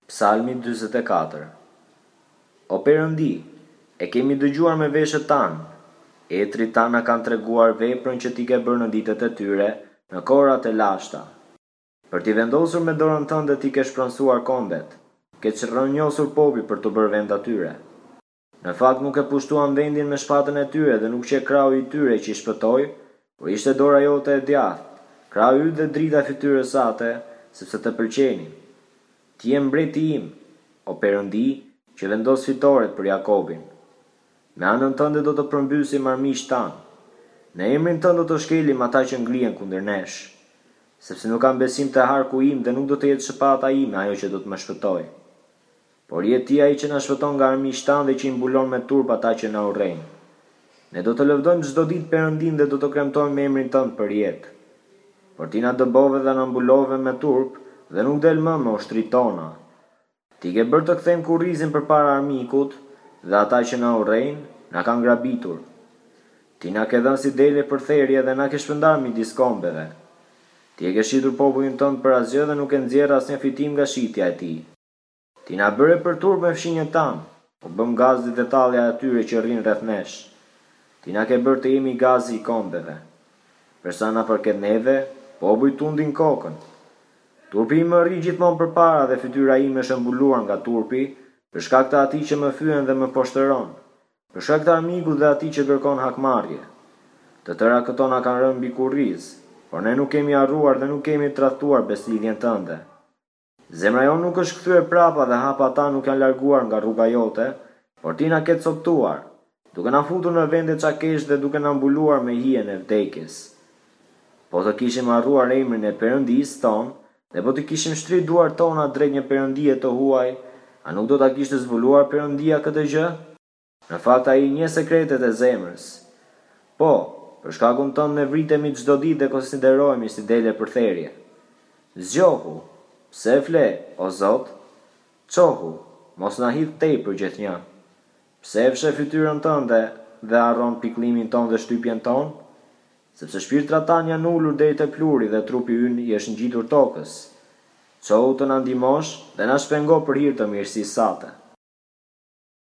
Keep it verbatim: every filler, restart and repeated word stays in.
Psalmi dyzet e katër. O Perëndi, e kemi dëgjuar me veshët tanë, etrit tanë na kanë treguar veprën që ti ke bërë në ditët e tyre, në korat e lashta. Për t'i vendosur me dorën tënde ti ke shpronsuar kombet, ke çrrënjosur popi për të bërë vend atyre. Në fakt nuk e pushtuan vendin me shpatën e tyre dhe nuk që krau i tyre që i shpëtoi, por ishte dora jote e djathtë, krau yt dhe drita e fytyrës sate, sepse të pëlqenin. Ti je mbreti im, o Perëndi, që vendos fitoret për Jakobin. Me anën tënde do të përmbysim armiqtë tanë. Në emrin tënd do të shkelim ata që ngrihen kundër nesh, sepse nuk kam besim te harku im dhe nuk do të jetë shpata ime ajo që do të më shpëtojë. Por je ti ai që na shpëton nga armiqtë tanë dhe që i mbulon me turp ata që na urrejnë. Ne do të lëvdojmë çdo ditë Perëndin dhe do të kremtojmë me emrin tënd për jetë. Por ti na dëbove dhe na mbulove me turp dhe nuk del më me ushtrit tona. Ti ke bërë të kthejmë kurrizin përpara armikut dhe ata që na urrejnë na kanë grabitur. Ti na ke dhënë si dele për therrje dhe na ke shpërndar midis kombeve. Ti e ke shitur popullin tënd për asgjë dhe nuk e nxjerr asnjë fitim nga shitja e tij. Ti na bëre për turp me fshinjët tanë, u bëm gazi dhe tallja e atyre që rrin rreth nesh. Ti na ke bërë të jemi gazi i kombeve. Për sa na përket neve, popujt tundin kokën. Turpi im më rri gjithmonë përpara dhe fytyra ime është mbuluar nga turpi, për shkak të atij që më fyen dhe më poshtëron, për shkak të armikut dhe atij që kërkon hakmarrje. Të tëra këto na kanë rënë mbi kurriz, por ne nuk kemi harruar dhe nuk kemi tradhtuar beslidhjen tënde. Zemra jonë nuk është kthyer prapa dhe hapa ta nuk janë larguar nga rruga jote, por ti na ke coptuar, duke na futur në vende çakesh dhe duke na mbuluar me hijen e vdekjes. Po të kishim harruar emrin e Perëndisë tonë, dhe po të kishim shtrit duart tona drejt një perëndie të huaj, a nuk do ta kishte zbuluar Perëndia këtë gjë? Në fakt ai njeh sekretet e zemrës. Po, për shkakun tënd ne vritemi çdo ditë dhe konsiderohemi si dele për therrje. Zgjohu, pse fle, o Zot? Çohu, mos na hidh tepër gjithnjë. Pse e fshe fytyrën tënde dhe harron pikëllimin ton dhe shtypjen ton? Sepse shpirtrat tanë janë ulur deri te pluri dhe trupi ynë i është ngjitur tokës. Çohu të na ndihmosh dhe na shpengo për hir të mirësisë sate.